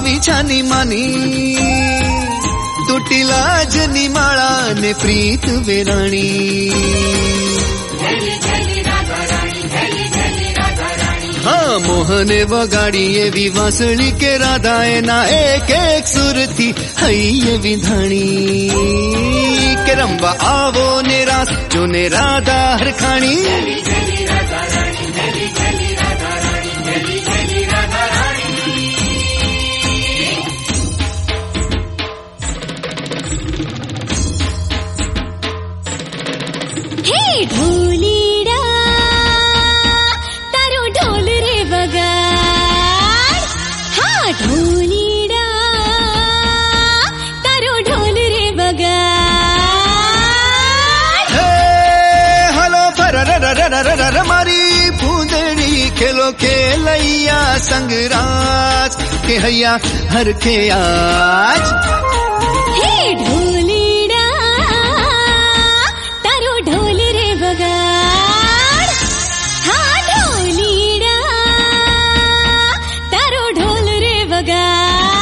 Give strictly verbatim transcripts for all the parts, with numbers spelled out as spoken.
આવી છાની માની તૂટી લાજની માળા ને પ્રીત વેરાણી हाँ मोहने वगाड़ी एवी वासणी के राधा एना एक एक सुरती हई ये विधाणी के रंबा आवो ने रास जो ने राधा हरखाणी हे ढोलीड़ा ढोलीड़ा तारो ढोल रे बगाड़ हे हलो फर र र र र र मारी पूंदड़ी खेलो खेलैया संगराज के हैया हर के आज हे ढोलीड़ा तारो ढोल रे बगाड़ हाँ ढोलीड़ा तारो ढोल रे बगाड़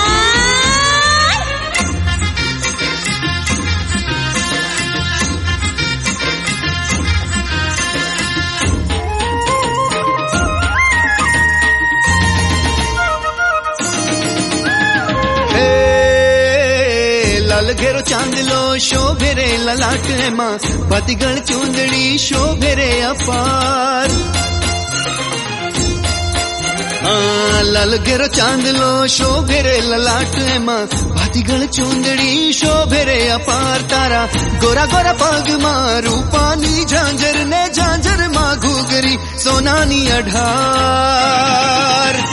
लाल घेरो चांदलो शोभे रे ललाट मां बदगण चूंदड़ी शोभे रे अपार लाल घेरो चांदलो शोभे रे ललाट मां बदगण चूंदड़ी शोभे रे अपार तारा गोरा गोरा पग मां रूपानी झांझर ने झांझर मां घूगरी सोनानी अढार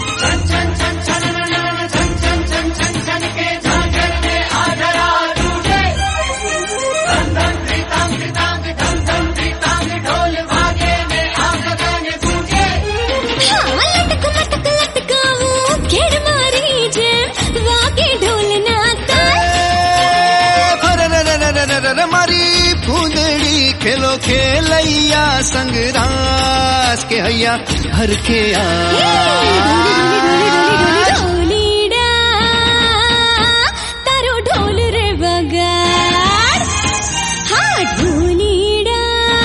मारी फूंदड़ी खेलो खेलैया संगरास के हैया हर के ढोलीड़ा तारो ढोल रे बगाड़ हाँ ढोलीड़ा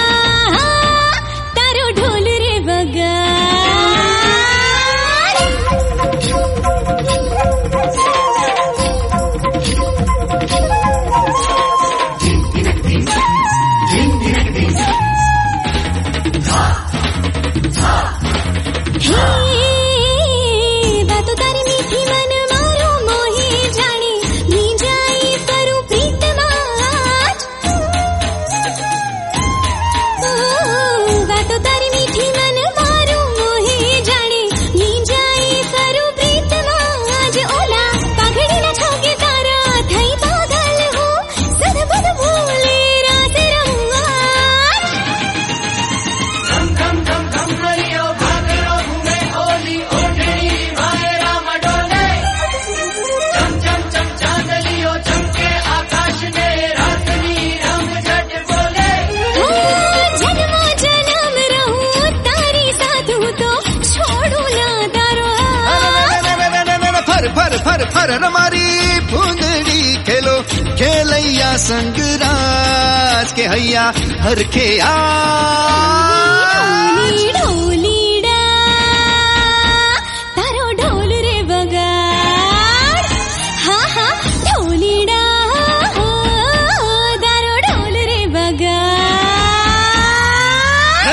तारो ढोल रे बातों तारी मीठी मन मारो मोही जानी नी जाई करूं प्रीत माज बातों तारी मीठी मन मारो मोही जानी नी जाई करूं प्रीत माज ओला पाघड़ी ना छोके तारा थई पागल हो सद बद भूले रात रंगाज धम धम धम धम करियो भागरो घूमे ओली ओढ़नी भाई राम डोले चम चम चम चांदलियो चमके आकाश में रातनी रंग झट बोले जन्मो जन्म रहूं तारी साथ हूँ तो छोड़ू ना तारो फर फर फर फर मारी फूंदड़ी खेलो खेलैया संगराज के हैया हर के आज ढोलीड़ा तारो ढोल रे बगाड़ हाँ हाँ ढोलीड़ा तारो ढोल रे बगाड़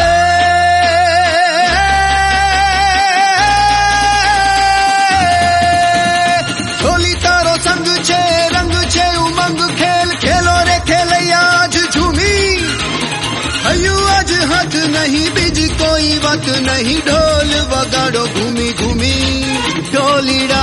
ढोली तारो संग छे रंग छे उमंग खेल खेलो रे खेलैया आज झूमी हयू आज हाथ नहीं बीज कोई बात नहीं ढोल वगाड़ो घूमी घूमी ढोलीड़ा